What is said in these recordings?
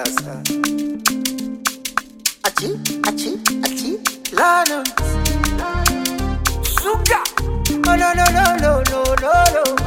sasa. Achi, Lana. Sugar. Oh, no.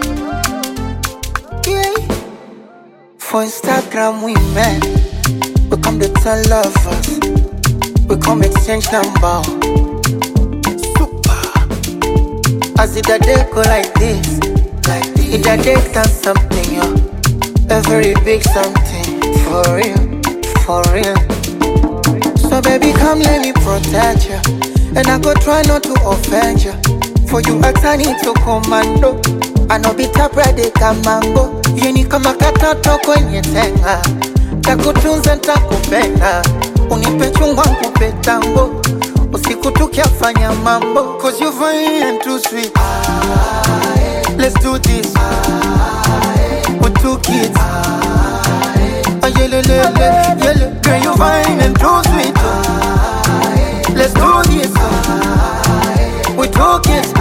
Yeah. For Instagram we met. We come to tell lovers. We come exchange number. Super. As it a day go like this. It a day done something, yo. A very big something. For real. So baby come let me protect you. And I go try not to offend you. For you I turn into commando. I no be tap ready kamango. Yeni kama katoto kwenye tenga. Takutunza ntakupenda. Unipe chungwa nkupe tango. Usiku tukiafanya mambo. Cause you fine and too sweet. Let's do this. With 2 kids. Yele. Girl you fine and too sweet. Let's do this. With 2 kids.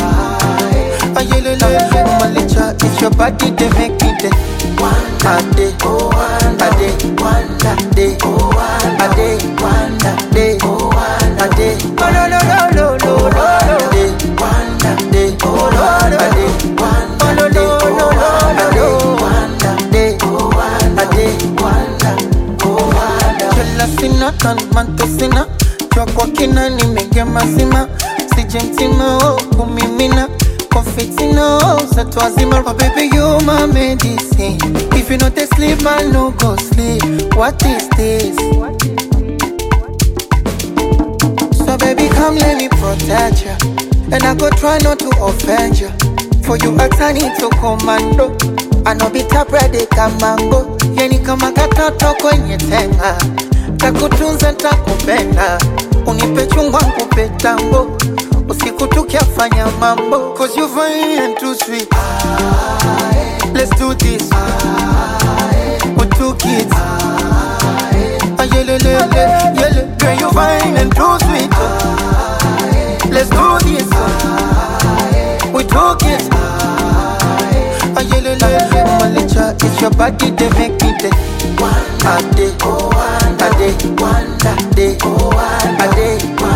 Malicha, it's your body they make me day. A day, a day, a day, a day, a day, a day. No. Sina tanmante sina chwa kwa kina nimeingia mazima sije mtima kumimina confitina sato azima but baby you my medicine if you not sleep I no go sleep what is this so baby come let me protect you and I go try not to offend you for you I turn into commando I no be tap ready kamango yeni kama katoto kwenye tenga takutunza ntakupenda unipe chungwa nkupe tango usiku tukiafanya mambo cause you fine and too sweet let's do this with 2 kids yele girl you fine and too sweet let's do this with 2 kids Malicha, it's your body they make me day. A day, a day, a day, a day.